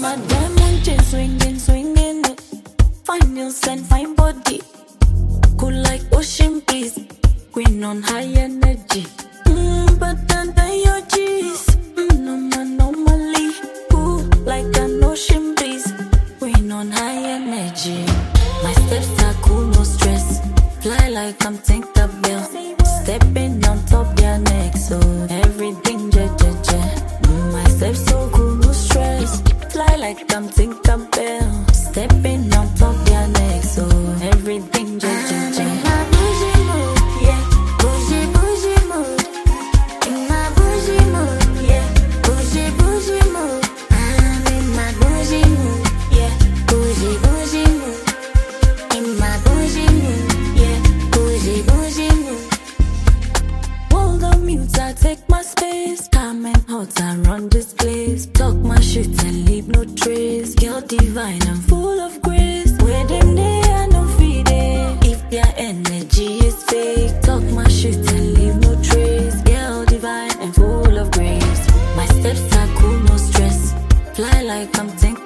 my diamond chain swinging, swinging it. Fine nails and fine body, cool like ocean breeze. Queen on high energy, but under your G's. No man normally, cool like an ocean breeze. Queen on high energy. My steps are cool, no stress. Fly like I'm Tinkerbell, stepping on top their neck, so everything je. My steps so cool, no stress. Fly like I'm Tinkerbell, stepping on top their neck, so everything je. In my bougie mood, yeah, bougie mood. In my bougie mood, yeah, bougie mood. I'm in my bougie mood, yeah, bougie mood. In my bougie mood, yeah, bougie mood. Hold on mute, I take my space. Calm and hot, I run this place. Talk my shit and leave no trace. Girl divine and full of grace. Where them they are no feeding. If their energy is fake, talk my shit and leave no trace. Girl divine and full of grace. My steps are cool, no stress. Fly like I'm Tinkerbell,